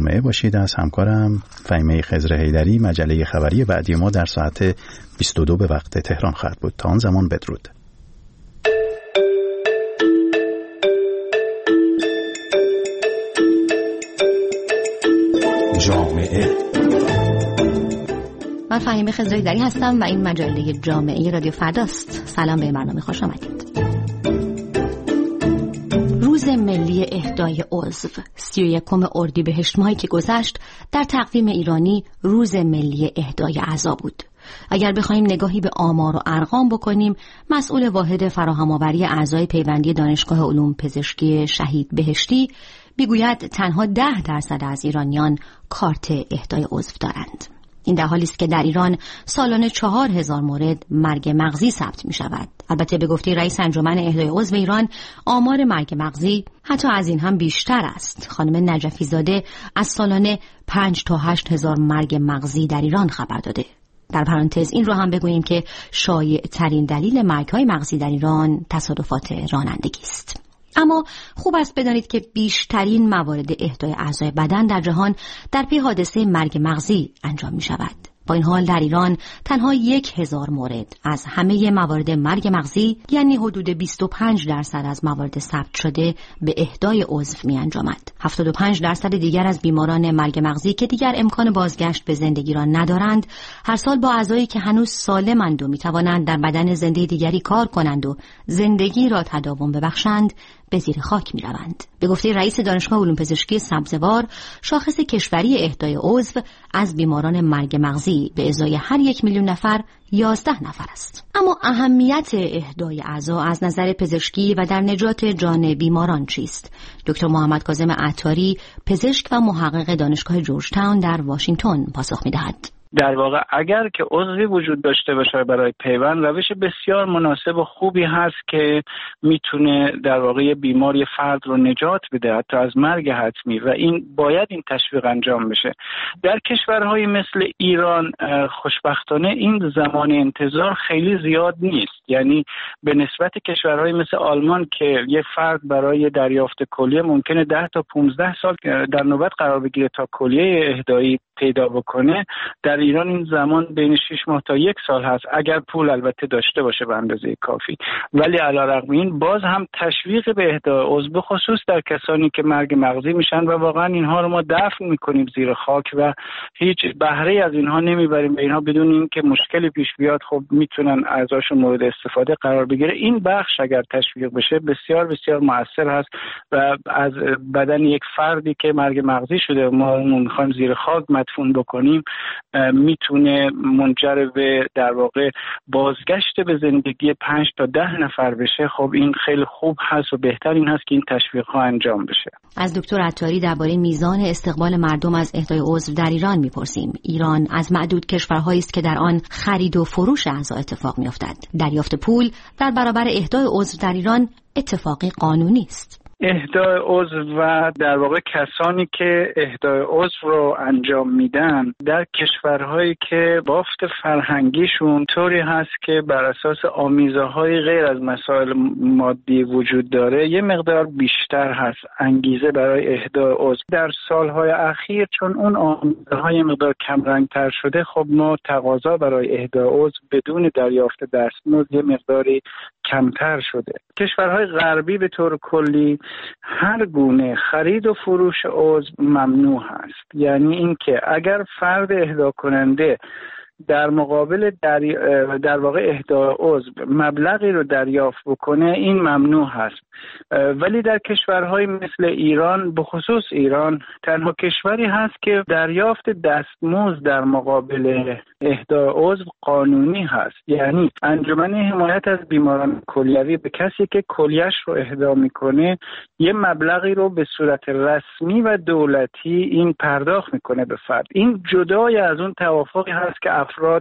جامعه باشید. از همکارم فهیمه خضرحیدری. مجله خبری بعدی ما در ساعت 22 به وقت تهران خواهد بود. تا آن زمان بدرود. جامعه. من فهیمه خضرحیدری هستم و این مجله جامعه رادیو فرداست. سلام به برنامه، خوش آمدید. روز ملی اهدای عضو 31 اردیبهشت ماهی که گذشت در تقویم ایرانی روز ملی اهدای اعضا بود. اگر بخوایم نگاهی به آمار و ارقام بکنیم، مسئول واحد فراهم‌آوری اعضای پیوندی دانشگاه علوم پزشکی شهید بهشتی میگوید تنها 10% از ایرانیان کارت اهدای عضو دارند. این در حالی است که در ایران سالانه 4000 مورد مرگ مغزی ثبت می شود. البته به گفته رئیس انجمن اهدای عضو ایران، آمار مرگ مغزی حتی از این هم بیشتر است. خانم نجفی زاده از سالانه 5 تا 8000 مرگ مغزی در ایران خبر داده. در پرانتز این رو هم بگوییم که شایع ترین دلیل مرگ‌های مغزی در ایران تصادفات رانندگی است. اما خوب است بدانید که بیشترین موارد اهدای اعضای بدن در جهان در پی حادثه مرگ مغزی انجام می شود. با این حال در ایران تنها 1000 مورد از همه موارد مرگ مغزی، یعنی حدود 25% از موارد ثبت شده، به اهدای عضو می انجامد. 75% دیگر از بیماران مرگ مغزی که دیگر امکان بازگشت به زندگی را ندارند، هر سال با اعضایی که هنوز سالمند و می توانند در بدن زنده دیگری کار کنند و زندگی را تداوم ببخشند، به زیر خاک می روند. به گفته رئیس دانشگاه علوم پزشکی سبزوار، شاخص کشوری اهدای عضو از بیماران مرگ مغزی به ازای هر 1 میلیون نفر 11 نفر است. اما اهمیت اهدای اعضا از نظر پزشکی و در نجات جان بیماران چیست؟ دکتر محمد کاظم عطاری، پزشک و محقق دانشگاه جورج تاون در واشنگتن پاسخ می دهد. در واقع اگر که عضوی وجود داشته باشه برای پیوند، روش بسیار مناسب و خوبی هست که میتونه در واقع بیماری فرد رو نجات بده، حتی از مرگ حتمی، و این باید این تشویق انجام بشه. در کشورهای مثل ایران خوشبختانه این زمان انتظار خیلی زیاد نیست. یعنی به نسبت کشورهای مثل آلمان که یک فرد برای دریافت کلیه ممکنه 10 تا 15 سال در نوبت قرار بگیره تا کلیه اهدایی پیدا بکنه، در ایران این زمان بین 6 ماه تا 1 سال هست، اگر پول البته داشته باشه به اندازه کافی. ولی علیرغم این باز هم تشویق به اهدای عضو، به خصوص در کسانی که مرگ مغزی میشن و واقعا اینها رو ما دفن میکنیم زیر خاک و هیچ بهره از اینها نمیبریم به اینها بدون اینکه مشکلی پیش بیاد، خب میتونن اعضاشون مورد استفاده قرار بگیره. این بخش اگر تشویق بشه بسیار بسیار مؤثر هست و از بدن یک فردی که مرگ مغزی شده ما میخوایم زیر خاک مدفون بکنیم، میتونه منجر به در واقع بازگشت به زندگی 5 تا 10 نفر بشه. خب این خیلی خوب هست و بهتر این هست که این تشویق ها انجام بشه. از دکتر عطاری درباره میزان استقبال مردم از اهدای عضو در ایران میپرسیم. ایران از معدود کشورهایی است که در آن خرید و فروش اعضا اتفاق میافتد. دریافت پول در برابر اهدای عضو در ایران اتفاقی قانونی است. اهدای عضو و در واقع کسانی که اهدای عضو رو انجام میدن در کشورهایی که بافت فرهنگیشون طوری هست که بر اساس آمیزه‌های غیر از مسائل مادی وجود داره، یه مقدار بیشتر هست انگیزه برای اهدای عضو. در سالهای اخیر چون اون آمیزه‌های مقدار کم رنگ‌تر شده، خب ما تقاضا برای اهدای عضو بدون دریافت دستمزد یه مقداری کمتر شده. کشورهای غربی به طور کلی هر گونه خرید و فروش عضو ممنوع هست. یعنی اینکه اگر فرد اهدا کننده در مقابل در واقع اهدای عضو مبلغی رو دریافت بکنه، این ممنوع هست. ولی در کشورهای مثل ایران، به خصوص ایران، تنها کشوری هست که دریافت دستمزد در مقابل اهدای عضو قانونی هست. یعنی انجمن حمایت از بیماران کلیوی به کسی که کلیه‌اش رو اهدا میکنه یه مبلغی رو به صورت رسمی و دولتی این پرداخت میکنه به فرد. این جدای از اون توافقی هست که افراد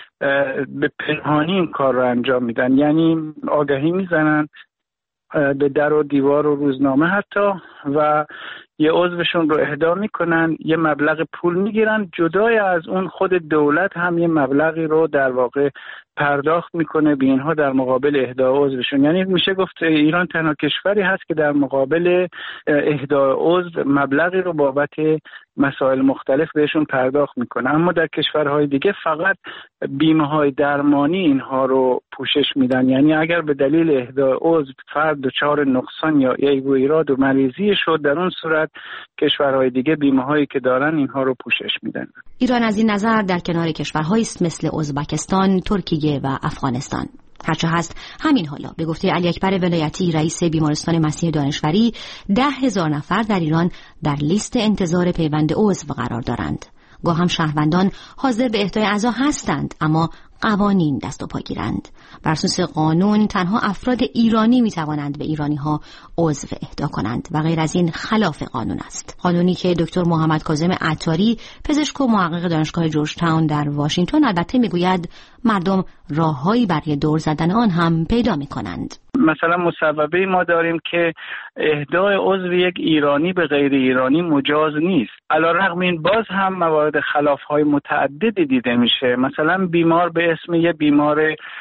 به پنهانی این کار رو انجام میدن. یعنی آگهی میزنن به در و دیوار و روزنامه حتی، و یه عضوشون رو اهدا میکنن، یه مبلغ پول میگیرن، جدای از اون خود دولت هم یه مبلغی رو در واقع پرداخت میکنه به اینها در مقابل اهدای عضوشون. یعنی میشه گفت ایران تنها کشوری هست که در مقابل اهدای عضو مبلغی رو بابت مسائل مختلف بهشون پرداخت میکنه. اما در کشورهای دیگه فقط بیمه‌های درمانی اینها رو پوشش میدن. یعنی اگر به دلیل اهدای عضو فرد دچار نقصان یا عیب و ایراد و مریضی شد، در اون صورت کشورهای دیگه بیمه‌هایی که دارن اینها رو پوشش میدن. ایران از این نظر در کنار کشورهایی است مثل ازبکستان، ترکیه و افغانستان. هرچه هست همین حالا به گفته علی اکبر ولایتی رئیس بیمارستان مسیح دانشوری 10,000 نفر در ایران در لیست انتظار پیوند عضو قرار دارند. گاه هم شهروندان حاضر به اهدای اعضا هستند اما قوانین دست و پا گیرند. بر اساس قانون تنها افراد ایرانی می توانند به ایرانی ها عضو اهدا کنند و غیر از این خلاف قانون است. قانونی که دکتر محمد کاظم عطاری پزشک و محقق دانشگاه جورج تاون در واشنگتن البته میگوید مردم راههایی برای دور زدن آن هم پیدا می کنند. مثلا مصوبه ما داریم که اهدای عضو یک ایرانی به غیر ایرانی مجاز نیست. علیرغم این باز هم موارد خلاف‌های متعددی دیده میشه. مثلا بیمار به اسم یه بیمار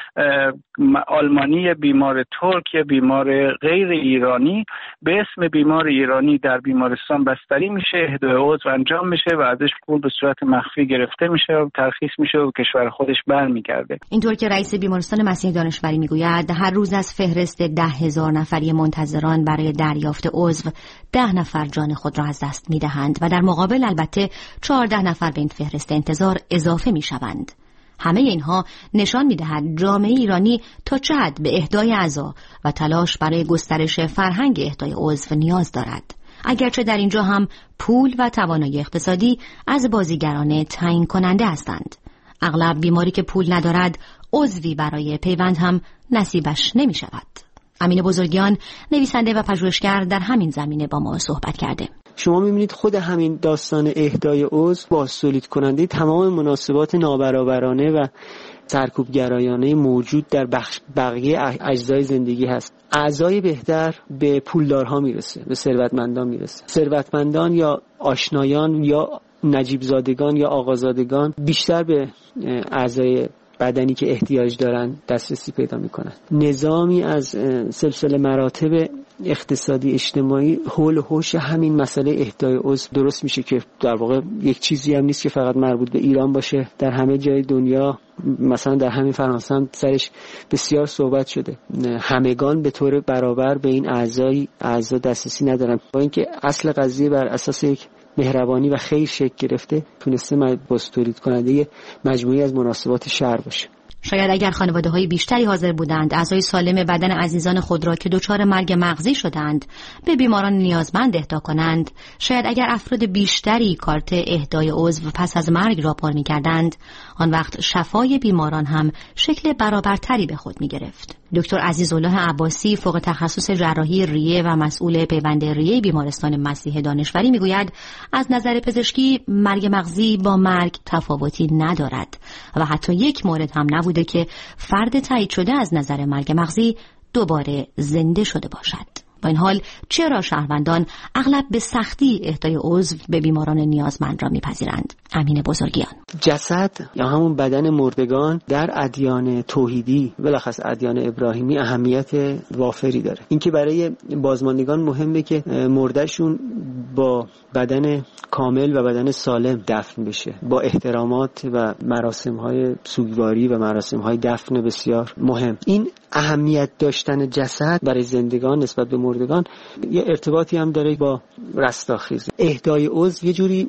آلمانی، یه بیمار ترک، یه بیمار غیر ایرانی به اسم بیمار ایرانی در بیمارستان بستری میشه، اهدای عضو انجام میشه و ازش پول به صورت مخفی گرفته میشه و ترخیص میشه و کشور خودش برمیگرده. اینطور که رئیس بیمارستان مسیح دانشوری میگوید هر روز از فهرست 10,000 نفری منتظران برای دریافت عضو 10 نفر جان خود را از دست میدهند و در مقابل البته 14 نفر به این فهرست انتظار اضافه میشوند. همه اینها نشان می‌دهد جامعه ایرانی تا چه حد به اهدای اعضا و تلاش برای گسترش فرهنگ اهدای عضو نیاز دارد. اگرچه در اینجا هم پول و توانایی اقتصادی از بازیگران تعیین کننده هستند. اغلب بیماری که پول ندارد عضوی برای پیوند هم نصیبش نمی شود. امین بزرگیان نویسنده و پژوهشگر در همین زمینه با ما صحبت کرده. شما می‌بینید خود همین داستان اهدای عضو بازتولید کننده تمام مناسبات نابرابرانه و سرکوبگرایانه موجود در بقیه اجزای زندگی هست. اعضای بهتر به پولدارها میرسه، به ثروتمندان میرسه. ثروتمندان یا آشنایان یا نجیب زادگان یا آقازادگان بیشتر به اعضای بدنی که احتیاج دارن دسترسی پیدا میکنن. نظامی از سلسله مراتب اقتصادی اجتماعی حول و حوش همین مسئله اهدای عضو درست میشه که در واقع یک چیزی هم نیست که فقط مربوط به ایران باشه. در همه جای دنیا، مثلا در همین فرانسه هم سرش بسیار صحبت شده، همگان به طور برابر به این اعضا دسترسی ندارن. با اینکه اصل قضیه بر اساس یک مهربانی و خیر شکل گرفته، تونسته بازتولید کننده مجموعی از مناسبات شهر باشه. شاید اگر خانواده‌های بیشتری حاضر بودند اعضای سالم بدن عزیزان خود را که دچار مرگ مغزی شدند به بیماران نیازمند اهدا کنند، شاید اگر افراد بیشتری کارت اهدای عضو پس از مرگ را پر می‌کردند، آن وقت شفای بیماران هم شکل برابرتری به خود می‌گرفت. دکتر عزیزالله عباسی فوق تخصص جراحی ریه و مسئول پیوند ریه بیمارستان مسیح دانشوری میگوید از نظر پزشکی مرگ مغزی با مرگ تفاوتی ندارد و حتی یک مورد هم نبوده که فرد تایید شده از نظر مرگ مغزی دوباره زنده شده باشد. با این حال چرا شهروندان اغلب به سختی اهدای عضو به بیماران نیازمند را میپذیرند؟ امین بزرگیان. جسد یا همون بدن مردگان در ادیان توحیدی بلخص ادیان ابراهیمی اهمیت وافری داره. اینکه برای بازماندگان مهمه که مردهشون با بدن کامل و بدن سالم دفن بشه، با احترامات و مراسم‌های سوگواری و مراسم‌های دفن بسیار مهم. این اهمیت داشتن جسد برای زندگان نسبت به مردگان یه ارتباطی هم داره با رستاخیز. اهدای عضو یه جوری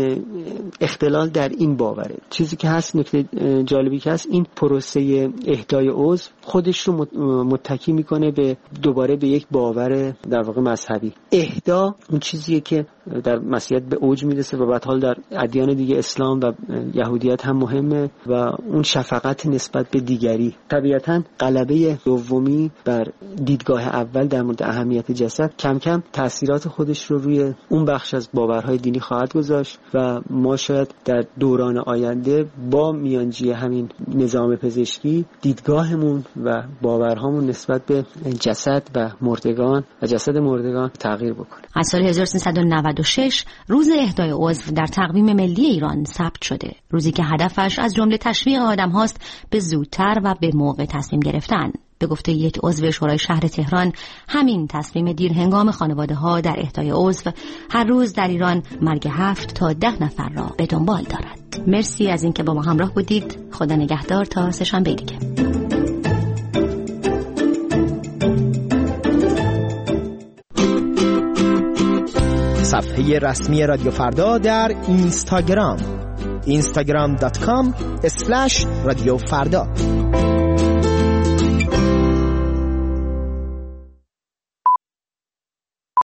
اختلال در این باوره. چیزی که هست، نکته جالبی که هست، این پروسه اهدای عضو خودش رو متکی میکنه به دوباره به یک باور در واقع مذهبی. اهدا اون چیزیه که در مسیحیت به اوج میرسه و بعد حال در ادیان دیگه اسلام و یهودیت هم مهمه و اون شفقت نسبت به دیگری. طبیعتاً غلبه دومی بر دیدگاه اول در مورد اهمیت جسد کم کم تأثیرات خودش رو روی اون بخش از باورهای دینی خواهد گذاشت هستش و ما شاید در دوران آینده با میانجی همین نظام پزشکی دیدگاهمون و باورهامون نسبت به جسد و مردگان و جسد مردگان تغییر بکنه. از سال 1396 روز اهدای عضو در تقویم ملی ایران ثبت شده، روزی که هدفش از جمله تشویق آدم هاست به زودتر و به موقع تصمیم گرفتن. به گفته یک عضو شورای شهر تهران، همین تصمیم دیر هنگام خانواده ها در اهدای عضو هر روز در ایران مرگ 7 تا 10 نفر را به دنبال دارد. مرسی از اینکه با ما همراه بودید. خدا نگهدار تا سه‌شنبه دیگه. صفحه رسمی رادیو فردا در اینستاگرام instagram.com/رادیو فردا